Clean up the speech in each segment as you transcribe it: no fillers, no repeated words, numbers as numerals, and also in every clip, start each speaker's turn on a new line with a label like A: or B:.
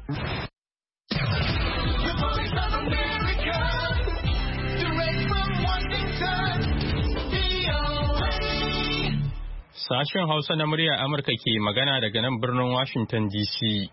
A: Sashen Hausa na murya Amurka ke magana daga nan birnin Washington DC.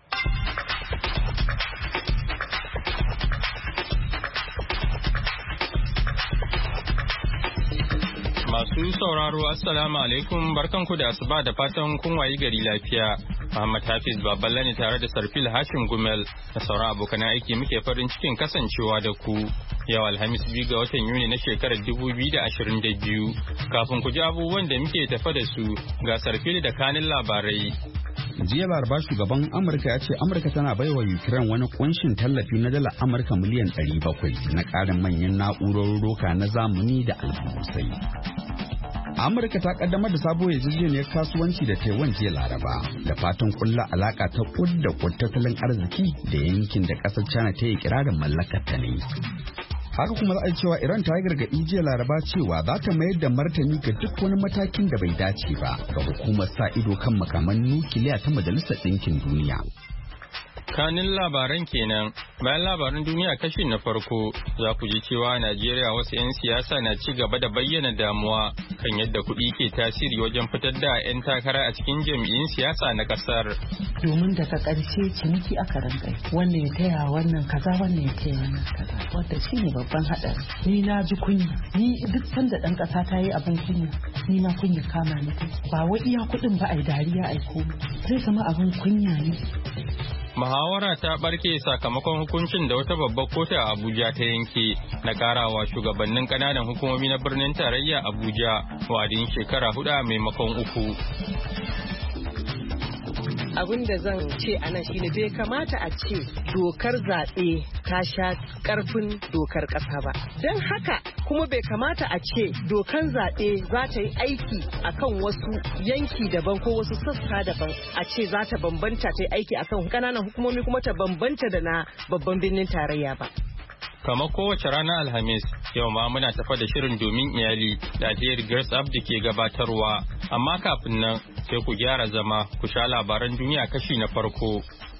A: Masu sauraro Assalamu alaikum, barkanku da asuba da fatan kun wayi gari lafiya. Muhammad Hafiz Baballe ne tare da Sarfil Hashim Gumel da sauran abokan aiki muke farin cikin kasancewa da ku. Yau Alhamis 2 ga watan Yuni na shekarar 2022. Kafin ku ji abubuwan da muke tafa da su ga Sarfil da kanin labarai.
B: Jiya Laraba shugaban Amurka ya ce Amurka tana baiwa Ukraine wani kunshin tallafi na dala Amurka miliyan 700 na ƙarin manyan na'urorin roka na zamani da alburusai. Amurka ta kaddamar da sabuwar yarjejeniyar kasuwanci da Taiwan jiya Laraba da fatan kulla alaka ta kudda tattalin arziki da yankin da kasar China ta yi kirarin mallakar ta ne. Haka kuma za a cewa Iran ta yi gargaɗi jiya Laraba cewa za ta mayar da martani ga duk wani matakin da bai dace ba ga hukumar sa ido kan makaman nukiliya ta Majalisar Ɗinkin Duniya.
A: Kanin labaran kenan. Bayan labaran duniya kashi na farko za ku ji cewa Najeriya wasu 'yan siyasa na ci gaba da bayyana damuwa kan yadda kuɗi ke tasiri wajen fitar da 'yan takara a cikin jam'iyyun siyasa na ƙasar.
C: Domin daga ƙarshe ciniki aka rangai wannan ya taya wannan kaza wannan ya taya wannan kaza wanda shi ne babban haɗari. Ni na ji kunya, ni duk sanda ɗan ƙasa ta yi abin kunya ni ma kunya kama ni ba wai iya kuɗin ba a yi dariya a yi komai zai zama abin kunya ne.
A: Muhawara ta barke sakamakon hukuncin da wata babbar kotu a Abuja ta yanke na karawa shugabannin kananan hukumomi na birnin tarayya Abuja wa'adin shekara 4 maimakon 3.
D: Abin da zan ce a nan shine bai kamata a ce dokar zaɓe ta sha ƙarfin dokar ƙasa ba. Don haka kuma bai kamata a ce dokan zaɓe za ta yi aiki akan wasu yanki daban ko wasu sassa daban a ce za ta bambanta ta yi aiki akan ƙananan hukumomi kuma ta bambanta da na babban birnin tarayya ba.
A: Kamar kowace ranar Alhamis, yau ma muna tafa da shirin domin iyali da Alheri Grace Abdi ke gabatarwa. Amma kafin nan sai ku gyara zama ku sha labaran duniya kashi na farko.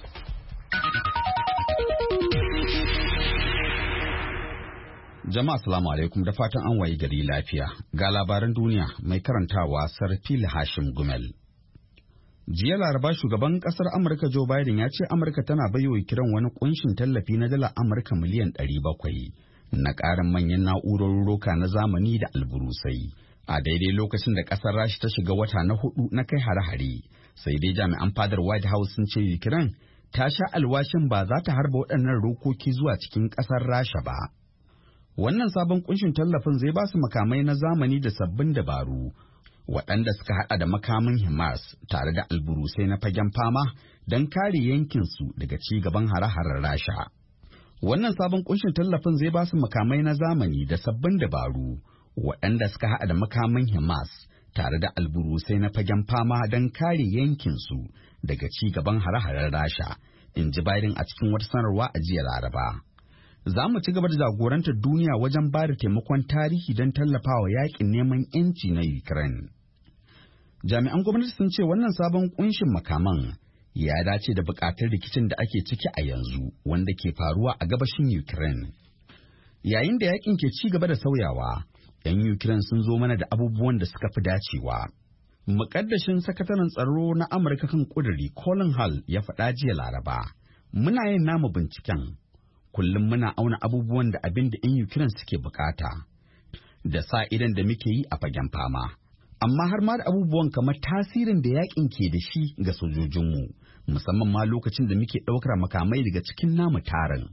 B: Jama'a salamu alaikum da fatan an wayi gari lafiya. Ga labaran duniya mai karantawa Sarfil Hashim Gumel. Jiya Laraba shugaban kasar Amurka Joe Biden ya ce Amurka tana baiwa kiran wani kunshin tallafi na dala Amurka miliyan 700 na ƙarin manyan na'urorin roka na zamani da alburusai. A daidai lokacin da kasar Rasha ta shiga wata na 4 na kai hare-hare, sai dai jami'an fadar White House sun ce Ukraine ta sha alwashin ba za ta harba waɗannan rokoki zuwa cikin kasar Rasha ba. Wannan sabon kunshin tallafin zai ba su makamai na zamani da sabbin dabaru. Waɗanda suka haɗa da makamin HIMARS tare da alburusai na fagen fama don kare yankinsu daga ci gaban hare-haren Rasha. Wannan sabon kunshin tallafin zai ba su makamai na zamani da sabbin dabaru waɗanda suka haɗa da makamin HIMARS tare da alburusai na fagen fama don kare yankinsu daga ci gaban hare-haren Rasha, in ji Biden a cikin wata sanarwa a jiya Laraba. Za mu ci gaba da jagorantar duniya wajen ba da taimakon tarihi don tallafawa yakin neman 'yanci na Ukraine. Jami'an gwamnati sun ce wannan sabon kunshin makaman ya dace da bukatar rikicin da ake ciki a yanzu wanda ke faruwa a gabashin Ukraine. Yayin da yakin ke ci gaba da sauyawa, 'yan Ukraine sun zo mana da abubuwan da suka fi dacewa. Mukaddashin sakataren tsaro na Amurka kan kuduri Colin Hall ya faɗa jiya Laraba, muna yin namu binciken. Kullum muna auna abubuwan da abin da 'yan Ukraine suke bukata, da sa idan da muke yi a fagen fama, amma har ma da abubuwan kamar tasirin da yakin ke da shi ga sojojinmu, musamman ma lokacin da muke ɗaukar makamai daga cikin namu tarin.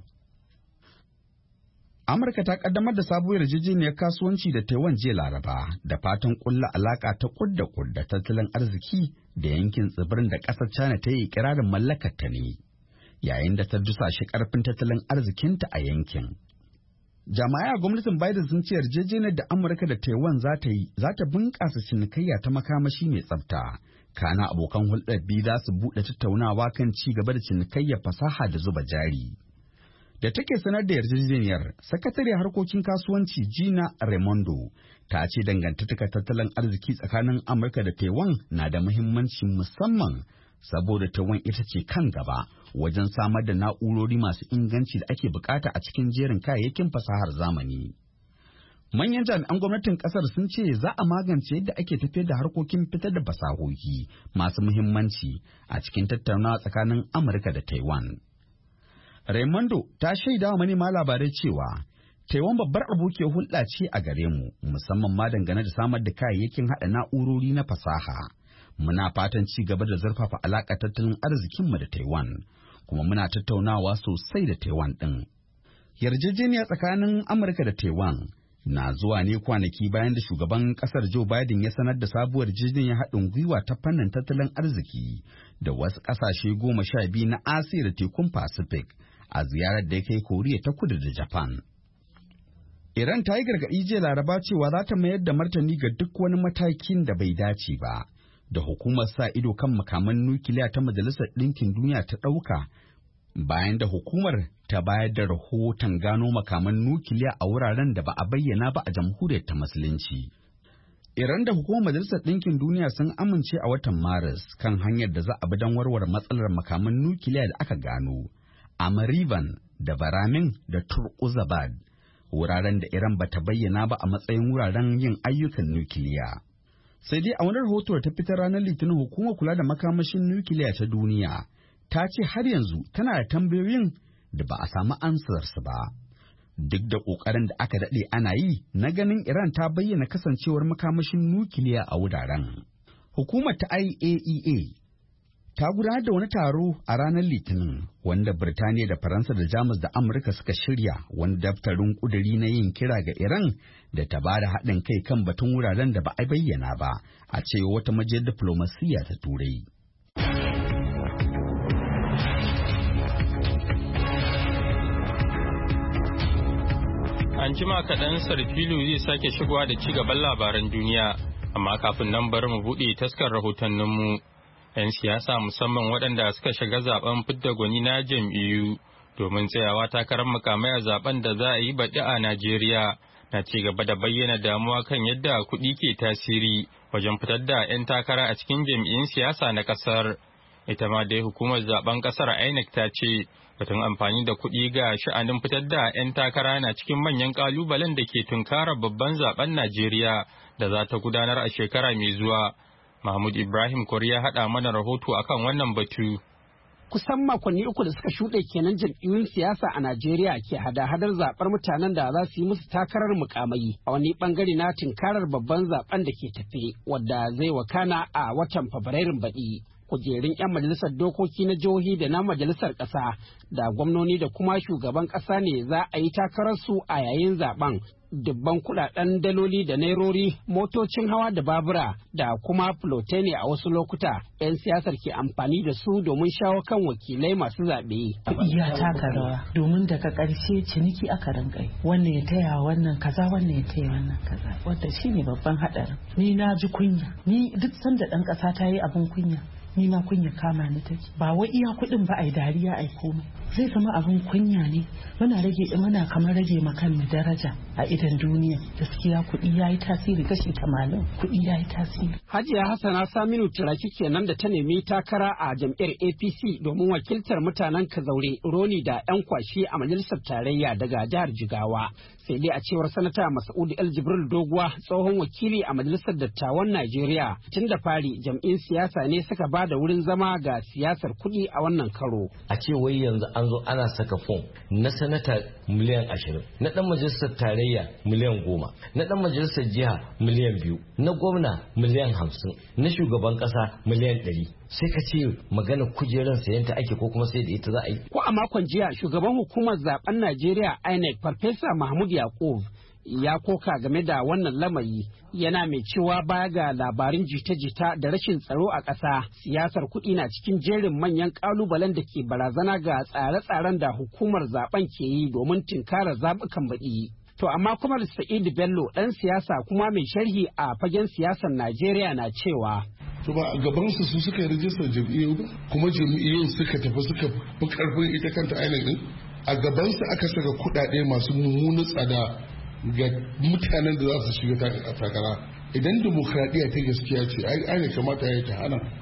B: Amurka ta kaddamar da sabuwar yarjejeniyar kasuwanci da Taiwan jiya Laraba da fatan kulla alaka ta kudda tattalin arziki da yankin tsibirin da ƙasar China ta yi ikirarin mallakar ta ne. Yayin da ta dusashe karfin tattalin arzikinta a yankin. Jami'ai a gwamnatin Biden sun ce yarjejeniyar da Amurka da Taiwan za ta bunƙasa cinikayya ta makamashi mai tsafta. Kana abokan hulɗar biyu za su buɗe tattaunawa kan ci gaba da cinikayyar fasaha da zuba jari. Da take sanar da yarjejeniyar, sakatare harkokin kasuwanci Gina Raimondo ta ce dangantaka tattalin arziki tsakanin Amurka da Taiwan na da muhimmanci musamman saboda Taiwan ita ce kan gaba wajen samar da na'urori masu inganci da ake bukata a cikin jerin kayayyakin fasahar zamani. Manyan jami'an gwamnatin kasar sun ce za a magance yadda ake tafiyar da harkokin fitar da fasahohi masu muhimmanci a cikin tattaunawa tsakanin Amurka da Taiwan. Raimondo ta shaida wa manema labarai cewa Taiwan babbar abokiyar hulɗa ce a gare mu, musamman ma dangane da samar da kayayyakin haɗa na'urori na fasaha. Muna fatan ci gaba da zurfafa alaƙar tattalin arzikinmu da Taiwan, kuma muna tattaunawa sosai da Taiwan ɗin. Yarjejeniya tsakanin Amurka da Taiwan na zuwa ne kwanaki bayan da shugaban ƙasar Joe Biden ya sanar da sabuwar yarjejeniyar haɗin gwiwa ta fannin tattalin arziki da wasu ƙasashe 12 na Asiya da tekun Pacific a ziyarar da ya kai Koriya ta Kudu da Japan. Iran ta yi gargaɗi jiya Laraba cewa za ta mayar da martani ga duk wani matakin da bai dace ba da hukumar sa ido kan makaman nukiliya ta Majalisar Ɗinkin Duniya ta ɗauka bayan da hukumar ta bayar da rahoton gano makaman nukiliya a wuraren da ba a bayyana ba a jamhuriyar ta Musulunci. Iran da hukumar Majalisar Ɗinkin Duniya sun amince a watan Maris kan hanyar da za a bi don warware matsalar makaman nukiliya da aka gano a Marivan da Baramin da Turkuzabad, wuraren da Iran ba ta bayyana ba a matsayin wuraren yin ayyukan nukiliya. Sai dai a wani rahoto da ta fitar ranar Litinin, hukumar kula da makamashin nukiliya ta duniya ta ce har yanzu tana da tambayoyin da ba a samu ansarsu ba. Duk da ƙoƙarin da aka daɗe ana yi na ganin Iran ta bayyana kasancewar makamashin nukiliya a wuraren. Hukumar ta IAEA ta gudanar da wani taro a ranar Litinin wanda Birtaniya da Faransa da Jamus da Amurka suka shirya wani daftarin ƙuduri na yin kira ga Iran da ta ba da haɗin kai kan batun wuraren da ba a bayyana ba, a cewa wata majiyar diflomasiyya ta Turai.
A: An jima kaɗan Sarfilu zai sake shigowa da ci gaban labaran duniya, amma kafin nan bari mu buɗe taskar rahotanninmu. 'Yan siyasa musamman waɗanda suka shiga zaben fidda gwani na jam'iyyu domin tsayawa takarar mukamai a zaben da za a yi baɗi a Najeriya na ci gaba da bayyana damuwa kan yadda kuɗi ke tasiri wajen fitar da 'yan takara a cikin jam'iyyun siyasa na ƙasar. Ita ma dai hukumar zaben ƙasar INEC ta ce batun amfani da kuɗi ga sha'anin fitar da 'yan takara na cikin manyan ƙalubalen da ke tunkarar babban zaben Najeriya da za ta gudanar a shekara mai zuwa. Mahmud Ibrahim Koriya haɗa mana rahoto akan wannan batu.
E: Kusan makonni uku da suka shuɗe kenan jam'iyyun siyasa a Najeriya ke hada-hadar zaɓar mutanen da za su yi musu takarar mukamai a wani ɓangare na tinkarar babban zaɓen da ke tafe wadda zai wakana a watan Fabrairun baɗi. Kujerun 'yan majalisar dokoki na jihohi da na majalisar ƙasa da gwamnoni da kuma shugaban ƙasa ne za a yi takararsu a yayin zaben. Dubban kudaden daloli da nairori, motocin hawa da babura da kuma fulote ne a wasu lokuta 'yan siyasar ke amfani da su domin shawo kan wakilai masu zaɓe.
C: Ya taka rawa domin daga ƙarshe ciniki aka rinƙai, wannan ya taya wannan kaza, wannan ya taya wannan kaza, wanda shine babban haɗarin. Ni na ji kunya, ni duk sanda ɗan ƙasa ta yi abin kunya ni ma kunya kama ni take, ba wai iya kuɗin ba ai dariya ai komai, zai zama abin kunya ne. Muna kamar rage makan daraja a idan duniya. Gaskiya kuɗi yayi tasiri, kashi 80 kuɗi yayi tasiri.
E: Hajiya Hassana Saminu Turaki kenan da ta nemi takara a jam'iyyar APC domin wakiltar mutanen Kazaure, Roni da 'yan kwashi a majalisar tarayya daga jihar Jigawa. Sai dai a cewar sanata Mas'ud El Jibril Doguwa, tsohon wakili a majalisar dattawan Najeriya, tun da fari jam'in siyasa ne suka ba da wurin zama ga siyasar kuɗi a wannan karo.
F: A ce wai yanzu an zo ana saka fom na sanata miliyan 20, na dan majalisar tarayya miliyan 10, na dan majalisar jiha miliyan 2, na gwamna miliyan 50, na shugaban kasa miliyan 100. Sai ka ce magana kujerar sayanta ake ko kuma sai da ita za a yi.
E: Ko a makon jiya shugaban hukumar zaben Najeriya INEC Farfesa Mahmud Yakub ya koka game da wannan lamari, yana mai cewa baya ga labarin jita-jita da rashin tsaro a ƙasa, siyasar kuɗi na cikin jerin manyan ƙalubalen da ke barazana ga tsare-tsaren da hukumar zaben ke yi domin tinkarar zaɓukan baɗi. To amma kuma Sa'idu Bello ɗan siyasa kuma mai sharhi a fagen siyasar Najeriya na cewa
G: to ba a gabansu su suka yi rijistar jam'iyyu ba, kuma jam'iyyun suka tafi suka fi karfin ita kanta ainihin din, a gabansu aka saka kuɗaɗe masu mummunan tsada ga mutanen da za su shiga takara. Idan demokradiyya ta gaskiya ce ai ne kamata ya ta hana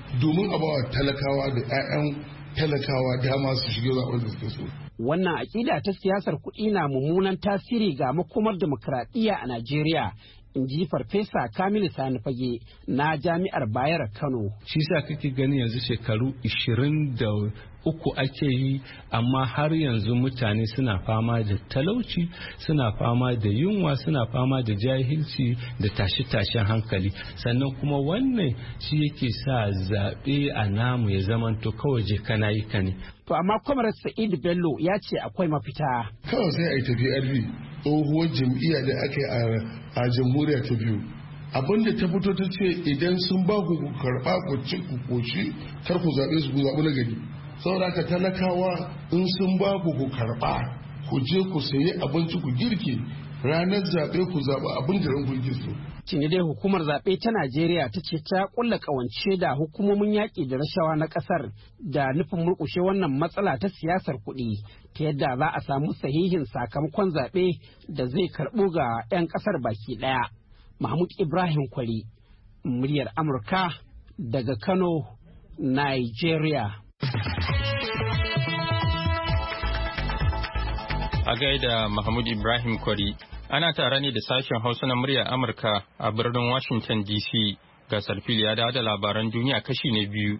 G: domin a bawa talakawa da 'ya'yan talakawa dama su shiga zaɓen da suke so.
E: Wannan aƙida ta siyasar kuɗi na mummunan tasiri ga makomar dimokuraɗiyya a Najeriya, in ji Farfesa Kamilu Sani Fage na Jami'ar Bayero Kano.
H: Shi sa kake gani yanzu shekaru 23 ake yi, amma har yanzu mutane suna fama da talauci, suna fama da yunwa, suna fama da jahilci da tashe-tashen hankali. Sannan kuma wannan shi yake sa zaɓe a namu ya zamanto kawai je kana yi ka ne.
E: To amma Comrade Sa'id Bello ya ce akwai mafita.
G: Kawai sai a yi tafiya tsohuwar jam'iyya da aka yi a jamhuriya ta biyu. Abinda ta fito ta ce idan sun ba ku karɓa ku ci ku koshi kar ku zaɓe su ku zaɓi na gari. Saboda ka talakawa in sun ba ku karɓa ku je ku sayi abinci ku girki ranar zaɓe ku zaɓi abin da ranku yake so.
E: Cini dai hukumar zaɓe ta Najeriya ta ce ta ƙulla ƙawance da hukumomin yaƙi da rashawa na ƙasar da nufin murƙushe wannan matsala ta siyasar kuɗi ta yadda za a samu sahihin sakamakon zaɓe da zai karɓu ga 'yan ƙasar baki ɗaya. Mahmud Ibrahim Kwari, muryar Amurka daga Kano, Nigeria.
A: A gaida Mahmud Ibrahim Kwari. Ana tare ne da sashen Hausa na muryar Amurka a birnin Washington DC. Ga Sarfil ya da labaran duniya kashi na biyu.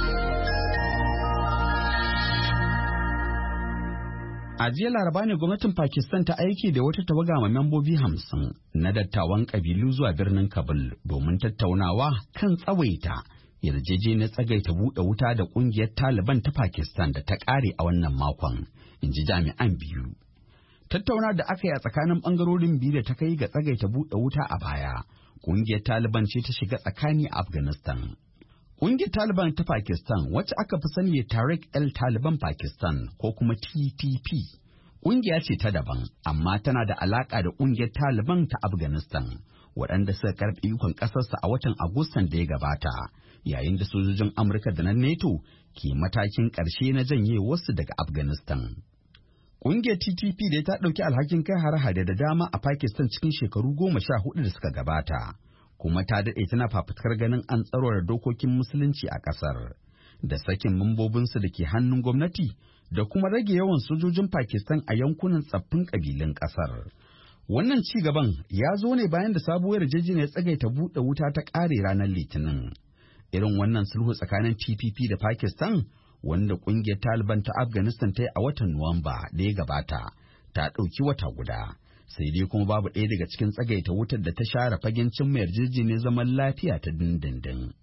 B: A jiya Laraba ne gwamnatin Pakistan ta aiki da wata tawaga mai membobi 50 na dattawan kabilu zuwa birnin Kabul domin tattaunawa kan tsawaita yarjejeniyar tsagaita buɗe wuta da ƙungiyar Taliban ta Pakistan da ta ƙare a wannan makon, in ji jami'an biyu. Tattauna da aka yi a tsakanin ɓangarorin biyu da ta kai ga tsagaita buɗe wuta a baya, ƙungiyar Taliban ce ta shiga tsakani a Afghanistan. Ƙungiyar Taliban ta Pakistan, wacce aka fi sani da Tehrik-e-Taliban Pakistan ko kuma TTP, ƙungiya ce ta daban, amma tana da alaƙa da ƙungiyar Taliban ta Afghanistan, waɗanda suka karɓi ikon ƙasarsa a watan Agustan da ya gabata, yayin da sojojin Amurka da na NATO ke matakin ƙarshe na janye wasu daga Afghanistan. Ƙungiyar TTP da ta ɗauki alhakin kai hare-hare da dama a Pakistan cikin shekaru 14 da suka gabata, kuma ta daɗe tana fafutukar ganin an tsarora dokokin musulunci a ƙasar, da sakin mambobinsu da ke hannun gwamnati, da kuma rage yawan sojojin Pakistan a yankunan tsaffin ƙabilun ƙasar. Wannan ci gaban ya zo ne bayan da sabuwar yarjejeniyar tsagaita buɗe wuta ta ƙare ranar Litinin. Irin wannan sulhu tsakanin TPP da Pakistan, wanda ƙungiyar Taliban ta Afghanistan ta yi a watan Nuwamba da ya gabata, ta ɗauki wata guda. Sai dai kuma babu ɗaya daga cikin tsagaita wutar da ta share fagen cimma yarjejeniyar zaman lafiya ta dindindin.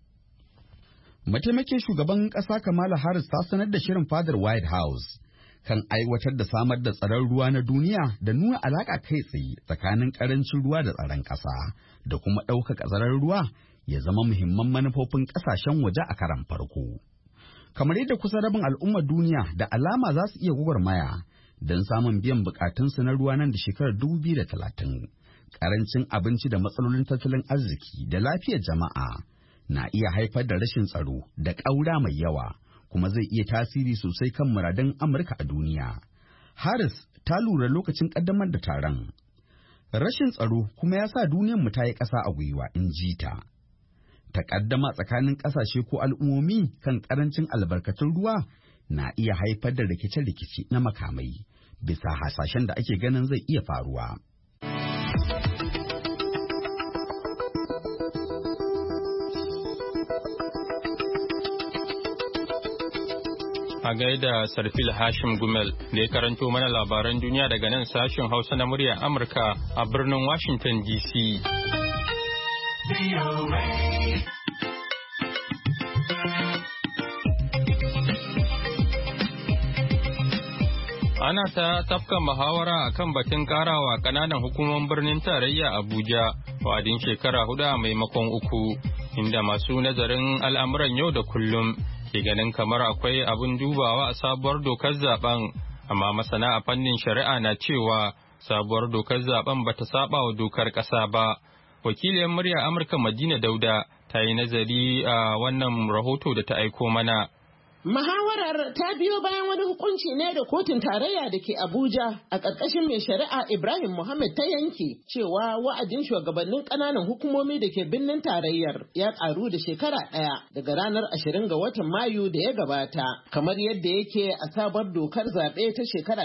B: Mataimakin shugaban ƙasa Kamala Harris ta sanar da shirin fadar White House kan aiwatar da samar da tsaron ruwa na duniya da nuna alaƙa kai tsaye tsakanin ƙarancin ruwa da tsaron ƙasa, da kuma ɗaukaka tsaron ruwa ya zama muhimman manufofin ƙasashen waje a karan farko. Kamar yadda kusa rabin al'ummar duniya da alama za su iya gwagwarmaya don samun biyan bukatunsu na ruwa nan da shekarar 2030, ƙarancin abinci da matsalolin tattalin arziki da lafiyar jama'a na iya haifar da rashin tsaro da ƙaura mai yawa, kuma zai iya tasiri sosai kan muradun Amurka a duniya. Harris ta lura lokacin ƙaddamar da taron. Rashin tsaro kuma ya sa duniyarmu ta yi ƙasa a gwiwa, in ji ta. Takaddama tsakanin ƙasashe ko al'ummomi kan ƙarancin albarkatun ruwa na iya haifar da rikice-rikice na makamai, bisa hasashen da ake ganin zai iya faruwa.
A: A gaida Sarfil Hashim Gumel da ya karanto mana labaran duniya daga nan sashen Hausa na muryar Amurka a birnin Washington DC. Ana ta tafka muhawara a kan batun karawa kananan hukumomin birnin tarayya Abuja wa'adin shekara 4 a maimakon 3, inda masu nazarin al'amuran yau da kullum ke ganin kamar akwai abin dubawa a sabuwar dokar zaben, amma masana a fannin shari'a na cewa sabuwar dokar zaben bata saba wa dokar ƙasa ba. Wakiliyar murya Amurka Madina Dauda ta yi nazari a wannan rahoto da ta aiko mana.
I: Muhawarar ta biyo bayan wani hukunci ne da kotun tarayya da ke Abuja a ƙarƙashin mai shari'a Ibrahim Muhammad ta yanke cewa wa'adin shugabannin ƙananan hukumomi da ke birnin tarayyar ya ƙaru da shekara ɗaya daga ranar 20 ga watan Mayu da ya gabata, kamar yadda yake a sabuwar dokar zaɓe ta shekara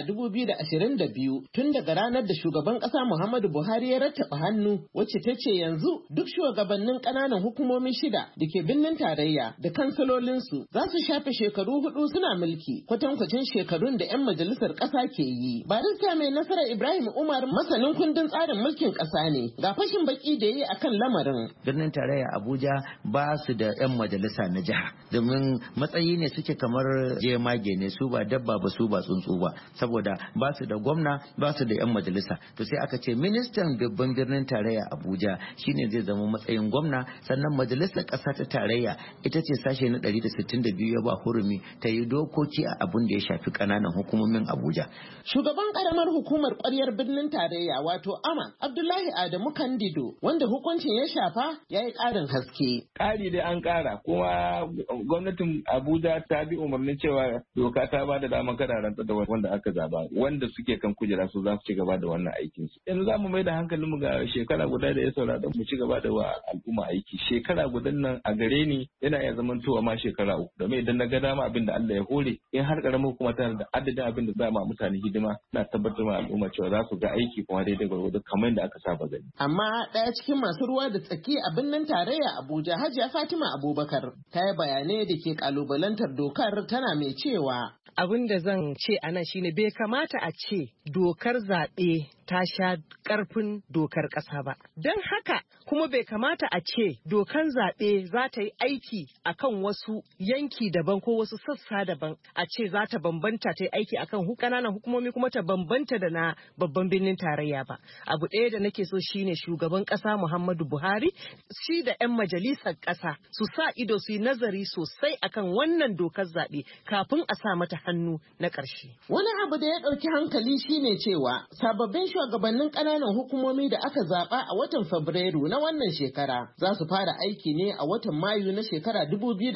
I: 2022 tun daga ranar da shugaban ƙasa Muhammadu Buhari ya rattaba hannu, wacce ta ce yanzu duk shugabannin ƙananan hukumomi 6 da ke birnin tarayya da kansilolinsu za su shafe shekaru 4 suna mulki kwatankwacin shekarun da 'yan majalisar ƙasa ke yi. Barista mai nasara Ibrahim Umar masanin kundin tsarin mulkin ƙasa ne, ga fashin baki da yi akan lamarin.
J: Birnin tarayya Abuja ba su da 'yan majalisa na jiha domin matsayi ne suke kamar jemage ne, su ba dabba ba su ba tsuntsu ba, saboda ba su da gwamna ba su da 'yan majalisa. To sai aka ce ministan babban birnin tarayya Abuja shine zai zama matsayin gwamna, sannan majalisar ƙasa ta tarayya ita ce sashe na 162 ya ba hurumi ta yi dokoki a abin da ya shafi kananan hukumomin Abuja.
I: Shugaban karamar hukumar ƙwaryar birnin tarayya wato AMA Abdullahi Adamu Kandido wanda hukuncin ya shafa ya yi ƙarin haske.
K: Ƙari dai an ƙara kuma gwamnatin Abuja ta bi umarnin cewa doka ta ba da damar kada rantsar da wanda aka zaba, wanda suke kan kujera su za su ci gaba da wannan aikin su. Yanzu za mu mai da hankalin mu ga shekara guda da ya saura da mu ci gaba da wa al'umma aiki. Shekara gudan nan a gare ni yana iya zamantowa ma shekara 3, domin idan na ga dama abin da Allah ya hore in har karamar hukuma tana da adadin abin da za ma mutane hidima, na tabbatar ma al'umma cewa za su ga aiki kuma daidai gwargwado kamar yadda aka saba gani.
I: Amma ɗaya cikin masu ruwa da tsaki a birnin tarayya Abuja Hajiya Fatima Abubakar ta yi bayanai da ke kalubalantar dokar, tana mai cewa
D: abin da zan ce a nan shine bai kamata a ce dokar zaɓe ta sha ƙarfin dokar ƙasa ba. Don haka kuma bai kamata a ce dokan zaɓe za ta yi aiki akan wasu yanki daban ko wasu sassa daban, a ce za ta bambanta ta yi aiki akan ƙananan hukumomi kuma ta bambanta da na babban birnin tarayya ba. Abu ɗaya da nake so shine shugaban ƙasa Muhammadu Buhari shi da 'yan majalisar ƙasa su sa ido su yi nazari sosai akan wannan dokar zaɓe kafin a sa mata hannu na ƙarshe.
I: Wani abu da ya ɗauki hankali shine cewa sababbin shugabannin ƙananan hukumomi da aka zaɓa a watan Fabrairu na wannan shekara za su fara aiki ne a watan Mayu na shekara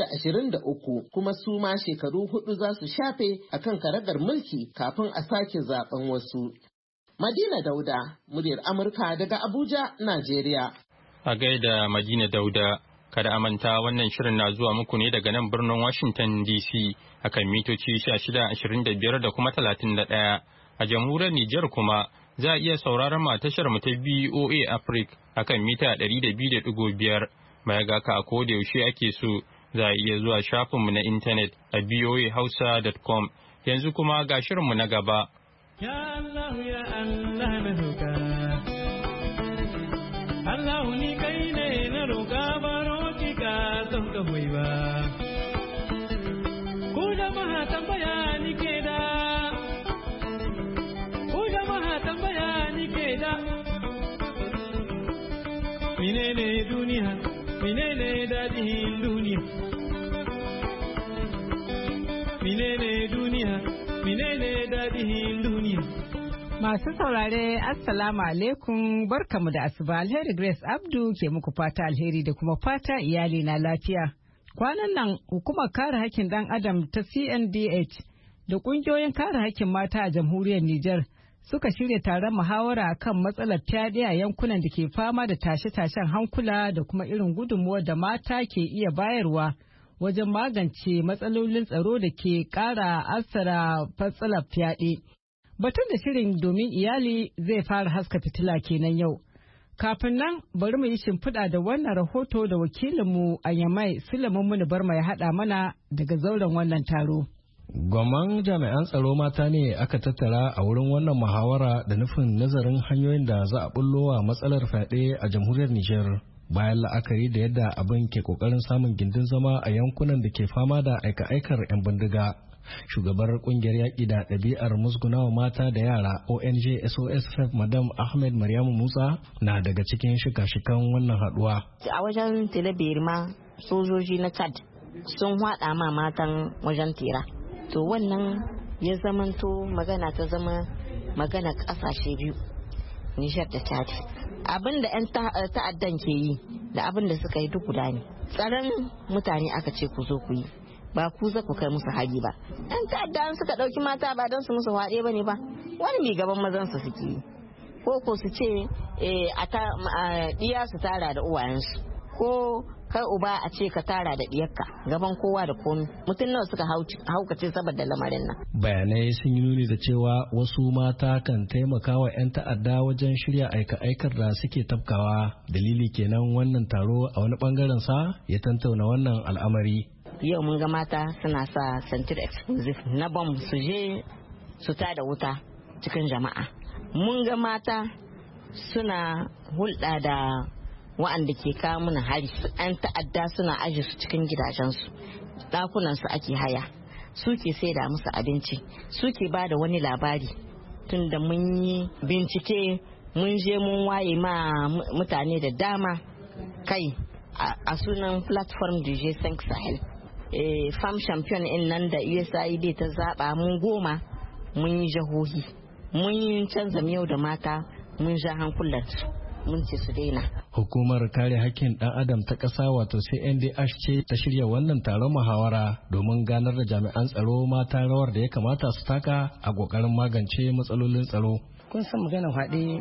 I: 2023, kuma su ma shekaru 4 za su shafe akan karagar mulki kafin a sake zaɓen wasu. Madina Dauda, muryar Amurka daga Abuja, Najeriya.
A: A gaida Madina Dauda. Kada a manta wannan shirin na zuwa muku ne daga nan birnin Washington DC akan mitoci 1625 da kuma 31. A jamhuriyar Nijar kuma za a iya sauraron mu a tashar mu ta BOA Africa akan mita 200.5. Baya ga ka a koda yaushe ake so za a iya zuwa shafin mu na intanet a boahausa.com. Yanzu kuma ga shirin mu na gaba.
L: Ya Allah ya Allah na roƙa. Allah ni kai ne na roƙa baro ki ka don ka hoyi ba. Ku jama'a tambaya ni ke da. Ku jama'a tambaya ni ke da. Menene duniya? Menene dadihin duniya? Menene duniya? Menene dadihin duniya?
M: Masu saurare Assalamu alaikum, barkamu da asuba. Alheri Grace Abdu ke muku fata alheri da kuma fata iyali na lafiya. Kwanan nan hukumar kare hakkin dan adam ta CNDH da kungiyoyin kare hakkin mata a jamhuriyar Nijar suka shirya taron muhawara kan matsalar fyaɗe a yankunan da ke fama da tashe-tashen hankula da kuma irin gudunmuwar da mata ke iya bayarwa wajen magance matsalolin tsaro da ke ƙara asara matsalar fyaɗe. Batun da shirin domin iyali zai fara haska fitila kenan yau. Kafin nan bari mu yi shimfiɗa da wannan rahoto da wakilinmu a Yamai Sulaiman Muni Barma ya haɗa mana daga zauren wannan taro.
N: Gwamman jami'an tsaro mata ne aka tattara a wurin wannan muhawara da nufin nazarin hanyoyin da za a bullowa matsalar fyaɗe a jamhuriyar Nijar. Bayan la'akari da yadda abin ke kokarin samun gindin zama a yankunan da ke fama da aika-aikar 'yan bindiga. Shugabar kungiyar yaƙi da ɗabi'ar musgunawa mata da yara ONG SOS Madam Ahmed Maryamu Musa na daga cikin shika-shikan wannan haɗuwa.
O: A wajen Tilaberi ma sojoji na Chad sun haɗa ma matan wajen tera. To wannan ya zamanto magana ta zama magana ƙasashe biyu, Nijar da Chad. Abin da 'yan ta'addan ke yi da abin da suka yi duk guda ne. Tsaron mutane aka ce ku zo ku yi. ba ku za ku kai musu hari ba. Yan ta'adda suka ɗauki mata ba don su musu haɗe ba ne ba, wani mai gaban mazansu suke yi. Ko su ce ɗiya su tara da uwayensu, ko kai uba a ce ka tara da ɗiyarka gaban kowa da komi. Mutum nawa suka haukace saboda lamarin nan.
N: Bayanai sun yi nuni da cewa wasu mata kan taimaka wa 'yan ta'adda wajen shirya aika-aikar da suke tafkawa. Dalili kenan wannan taro a wani bangaren sa ya tantauna wannan al'amari.
O: Yau mun ga mata suna sa sentir explosive na bom su je su tada wuta cikin jama'a. Mun ga mata suna hulɗa da wa'anda ke kawo mana hari. 'Yan ta'adda suna aje su cikin gidajensu, ɗakunansu ake haya, suke saida musu abinci, suke ba da wani labari. Tun da mun yi bincike mun je mun waye ma mutane da dama kai a sunan platform du G5 Sahel. Farm champion in nan da USAID ta zaba mun 10 mun yi jahohi, mun yi canza miyau da mata, mun ja hankulansu, mun ce su daina.
N: Hukumar kare hakkin ɗan adam ta ƙasa wato CNDH ce ta shirya wannan taron muhawara domin ganar da jami'an tsaro mata rawar da ya kamata su taka a ƙoƙarin magance matsalolin tsaro.
P: Kun san maganar haɗe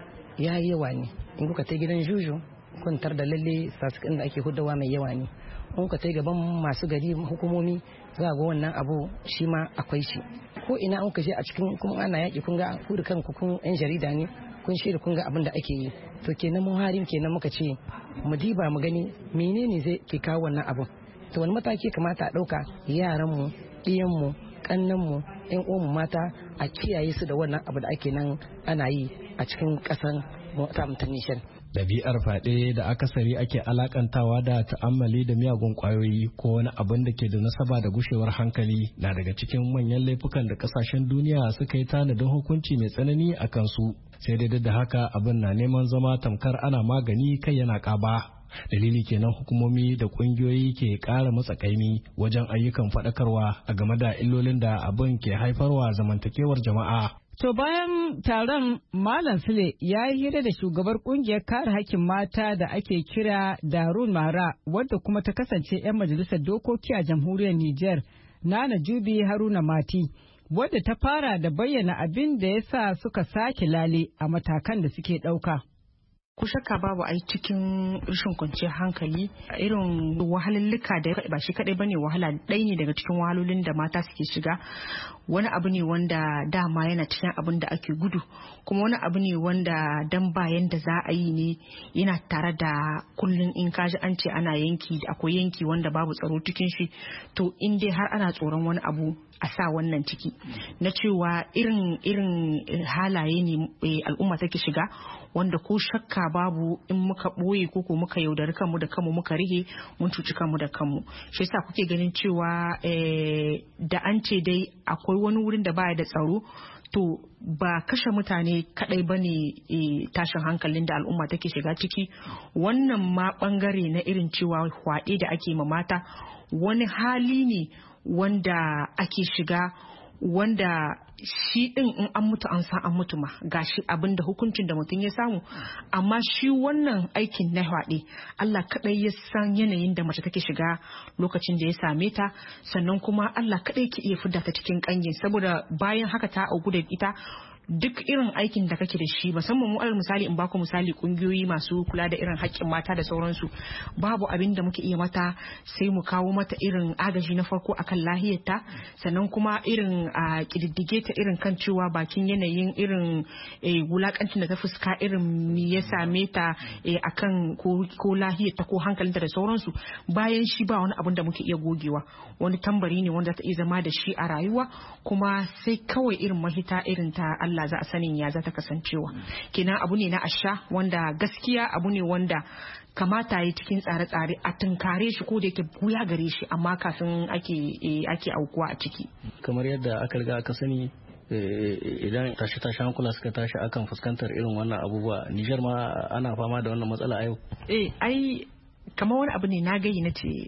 P: ya yi yawa ne, in kuka ta gidan juju kun tar da lalle sasukan da ake hudawa mai yawa ne. In kuka ta gaban masu gari hukumomi za ga wannan abu shi ma akwai shi. Ko ina an ka je a cikin kuma ana yaƙi kun ga ku da kanku kun 'yan jarida ne. Kun shirya kun ga abin da ake yi, to kenan mun harin kenan muka ce mu diba mu gani menene zai ke kawo wannan abin, to wani mataki kamata a ɗauka yaran mu, ɗiyan mu, kannan mu, ƴan uwan mu mata a kiyaye su da wannan abu da ake nan ana yi a cikin ƙasan ta Nijar.
N: Ɗabi'ar fyaɗe da akasari ake alakantawa da ta'ammali da miyagun ƙwayoyi ko wani abin da ke da nasaba da gushewar hankali na daga cikin manyan laifukan da ƙasashen duniya suka yi tanadin hukunci mai tsanani a kansu. Sai dai da haka abin na neman zama tamkar ana magani kai yana ƙaba. Dalili kenan hukumomi da ƙungiyoyi ke ƙara matsa ƙaimi wajen ayyukan faɗakarwa a game da illolin da abin ke haifarwa zamantakewar jama'a.
M: To bayan taron Malam Sule ya yi hira da shugabar kungiyar kare hakkin mata da ake kira Darun Mara wadda kuma ta kasance 'yan majalisar dokoki a jamhuriyar Nijar, Nana Jubi Haruna Mati, wadda ta fara da bayyana abin da ya sa suka sake lale a matakan da suke ɗauka.
Q: Ku shakka babu ai cikin rashin kwanciyar hankali irin wahalallika da ba shi kadai bane, wahala ɗaya ne daga cikin wahalolin da mata suke shiga. Wani abu ne wanda dama yana cikin abin da ake gudu, kuma wani abu ne wanda dan bayan da za a yi ne yana tare da kullun in kaji an ce ana yanki, akwai yanki wanda babu tsaro cikin shi, to in dai har ana tsoron wani abu a sa wannan ciki na cewa irin halaye ne al'umma take shiga, wanda ko shakka babu in muka ɓoye ko muka yaudari kanmu da kanmu muka rige mun cuci kanmu da kanmu. Shi yasa kuke ganin cewa da an ce dai akwai wani wurin da baya da tsaro, to ba kashe mutane kadai bane tashin hankalin da al'umma take shiga ciki. Wannan ma bangare na irin cewa hwaɗe da ake ma mata wani hali ne wanda ake shiga, wanda shi din in an mutu an san an mutu ma gashi abin da hukuncin da mutum ya samu, amma shi wannan aikin na hwaɗe Allah kaɗai ya san yanayin da mace take shiga lokacin da ya same ta, sannan kuma Allah kaɗai ke iya fidda ta cikin ƙangin, saboda bayan haka ta auku da ita duk irin aikin da kake da shi, musamman mu alal misali in baku misali kungiyoyi masu kula da irin haƙƙin mata da sauransu, babu abin da muke iya mata sai mu kawo mata irin agaji na farko akan lahiyarta, sannan kuma irin a kididdige ta irin kan cewa bakin yanayin irin wulakancin da ta fuska irin me ya same ta akan ko lahiyarta ko hankalinta da sauransu. Bayan shi ba wani abin da muke iya gogewa, wani tambari ne wanda ta iya zama da shi a rayuwa, kuma sai kawai irin mahita irin ta Allah za a sanin ya za ta kasancewa. Kenan abu ne na asha wanda gaskiya abu ne wanda kamata yi cikin tsare-tsare a tunkare shi, ko da yake buya gare shi, amma kafin ake aukuwa a ciki.
N: Kamar yadda aka riga aka sani idan tashi hankula suka tashi akan fuskantar irin wannan abubuwa. Nijar ma ana fama da wannan matsala a yau.
Q: Ai kamar wani abu ne na gayi na ce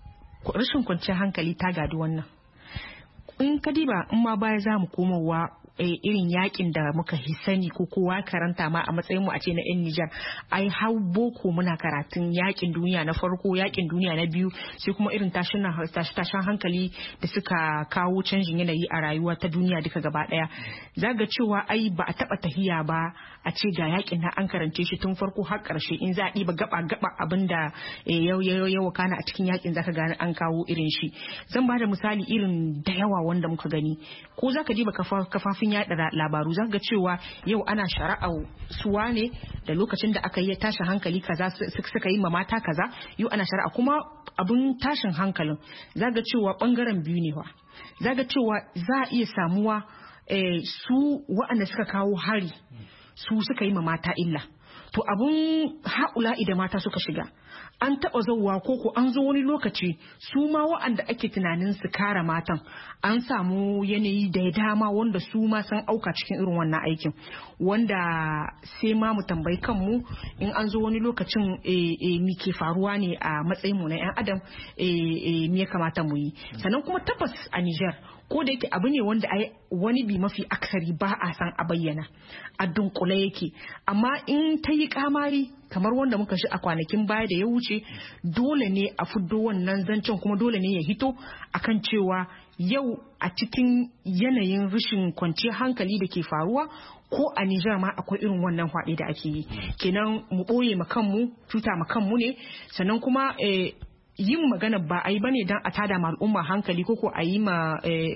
Q: rashin kwanciyar hankali ta gadi wannan. In ka diba in ma baya za mu komowa irin yakin da muka sani ko kowa karanta ma a matsayin mu a ce na yan Nijar ai hau boko muna karatun yakin duniya na farko yakin duniya na biyu sai kuma irin tashin hankali da suka kawo canjin yanayi a rayuwa ta duniya duka gaba daya zaga cewa ai ba a taba tahiya ba a ce ga yakin na an karance shi tun farko har karshe in za a ɗiba gaba abinda yau kana a cikin yakin zaka gane an kawo irin shi. Zan ba da misali irin da yawa wanda muka gani ko zaka diba kafafin yada labaru zaka ga cewa yau ana shari'a suwa ne da lokacin da aka yi tashin hankali kaza suka yi ma mata kaza yau ana shari'a kuma abun tashin hankalin zaka cewa bangaren biyu ne wa zaka cewa za a iya samuwa su waɗanda suka kawo hari su suka yi ma mata illa to abun haula idan mata suka shiga an taɓa zauwa koko an zo wani lokaci su ma wa'anda ake tunanin su kare matan an samu yanayi da dama wanda su ma sun auka cikin irin wannan aikin wanda sai ma mu tambayi kanmu in an zo wani lokacin me ke faruwa ne a matsayin mu na 'yan adam me ya kamata mu yi sannan kuma tabbas a Niger ko da yake abu ne wanda wani bi mafi aksari ba a san a bayyana a dunkule yake amma in ta yi kamari kamar wanda muka shi a kwanakin baya da ya wuce dole ne a fiddo wannan zancen kuma dole ne ya hito akan cewa yau a cikin yanayin rashin kwanciyar hankali da ke faruwa ko a Nijar ma akwai irin wannan hwaɗe da ake yi kenan mu ɓoye ma kanmu cuta ma kanmu ne sannan kuma yin magana ba a yi bane don a tada ma al'umma hankali ko a yi ma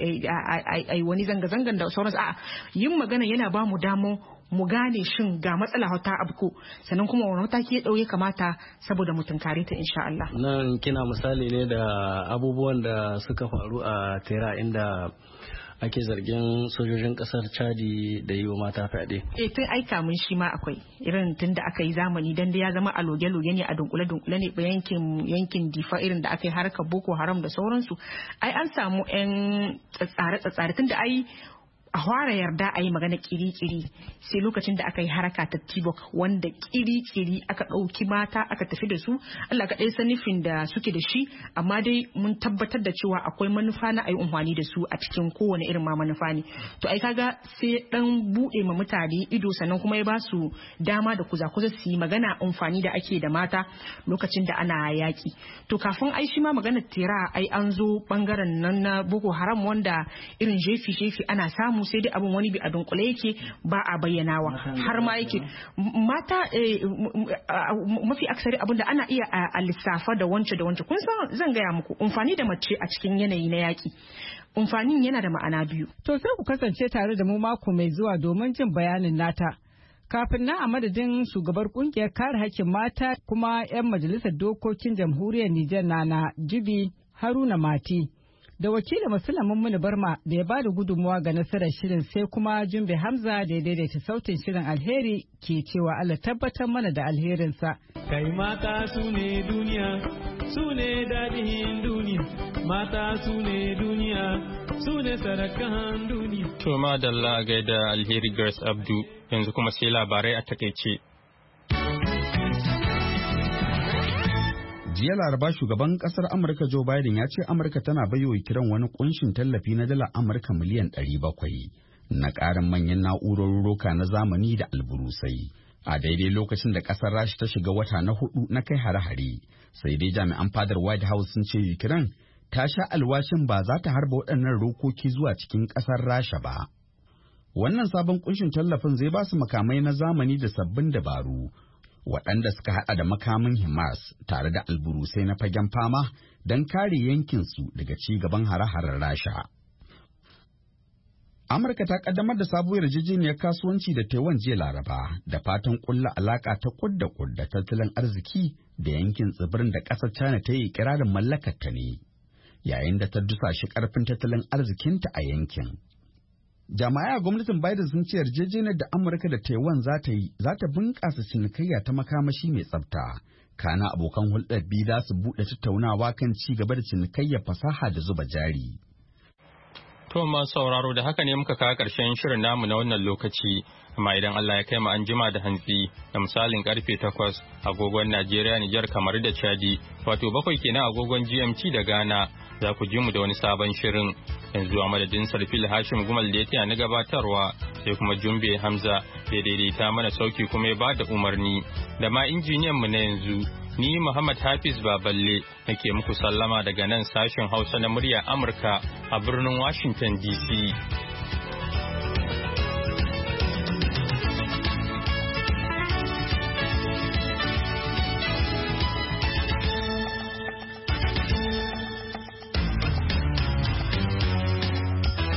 Q: wani zanga-zangan da sauransu a yin magana yana ba mu damu mu gane shin ga matsala ta abu sannan kuma wani mataki ya kamata saboda mu tunkare ta insha Allah.
N: Nan kina misali ne da abubuwan da suka faru a Tera inda ake zargin sojojin kasar Chadi da yi wa mata fyaɗe.
Q: Tun aika mun shi ma akwai irin tun da aka yi zamani dan da ya zama a loge-loge ne a dunkule ne yankin difa irin da aka yi harkar Boko Haram da sauransu. Ai an samu 'yan tsare-tsare tun da ai a fara yarda a yi magana kiri-kiri sai lokacin da aka yi haraka ta Tibok wanda kiri-kiri aka ɗauki mata aka tafi da su Allah ka ɗaya san nufin da suke da shi amma dai mun tabbatar da cewa akwai manufa na ayi amfani da su a cikin kowane irin ma manufa ne to ai kaga sai dan buɗe ma mutane ido sannan kuma ya ba su dama da kuza-kuza su yi magana amfani da ake da mata lokacin da ana yaki to kafin ai shi ma magana Tera ai an zo bangaren nan na Boko Haram wanda irin jefi ana samu sai dai abin wani bi a dunkule yake ba a bayyanawa har ma yake mata mafi aksari abin da ana iya a lissafa da wance kun san zan gaya muku amfani da mace a cikin yanayi na yaki amfanin yana da ma'ana biyu
M: to sai ku kasance tare da mu mako mai zuwa domin jin bayanin nata kafin nan a madadin shugabar kungiyar kare hakkin mata kuma 'yan majalisar dokokin jamhuriyar Nijar na Jibi Haruna Mati da wakilin Musulamin Muni Barma da ya bada gudunmuwa ga nasarar shirin sai kuma Jumbe Hamza da ya daidaita sautin shirin alheri ke cewa Allah tabbatar mana da alherinsa.
L: Kai mata su ne duniya, su ne daɗin duniya, mata su ne duniya, su ne sarakan duniya.
A: To madalla gaida alheri Grace Abdu yanzu kuma sai labarai a takaice.
B: jiya laraba shugaban kasar amurka Joe Biden ya ce amurka tana baiwa kiran wani kunshin tallafi na dala amurka miliyan 700 na ƙarin manyan na'urorin roka na zamani da alburusai a daidai lokacin da kasar Rasha ta shiga wata na 4 na kai hare-hare sai dai jami'an fadar White House sun ce Ukraine ta sha alwashin ba za ta harba waɗannan rokoki zuwa cikin kasar Rasha ba. Wannan sabon kunshin tallafin zai ba su makamai na zamani da sabbin dabaru waɗanda suka haɗa da makamin HIMARS tare da alburusai na fagen fama don kare yankinsu daga ci gaban hare-haren Rasha. Amurka ta ƙaddamar da sabuwar yarjejeniyar kasuwanci da Taiwan jiya Laraba da fatan ƙulla alaƙa ta kudda tattalin arziki da yankin tsibirin da ƙasar China ta yi ƙirarin mallakarta ne, yayin da ta dusashe ƙarfin tattalin arzikinta a yankin. Jami'ai a gwamnatin Biden sun ce yarjejeniyar da Amurka da Taiwan za ta bunƙasa cinikayya ta makamashi mai tsafta. Kana abokan hulɗar biyu za su buɗe tattaunawa kan ci gaba da cinikayyar fasaha da zuba jari.
A: To masu sauraro da haka ne muka kawo ƙarshen shirin namu na wannan lokaci, amma idan Allah ya kai mu an jima da hantsi da misalin karfe 8 agogon Najeriya, Nijar, kamar da Chadi, wato 7 kenan agogon GMT da Ghana. za ku ji mu da wani sabon shirin. Yanzu a madadin Sarfil Hashim Gumal da ya taya na gabatarwa sai kuma Jumbe Hamza da daidaita mana sauki kuma ya bada umarni da ma injiniyan mu na yanzu. Ni Muhammad Hafiz Baballe nake muku sallama daga nan sashen Hausa na murya Amurka a birnin Washington DC.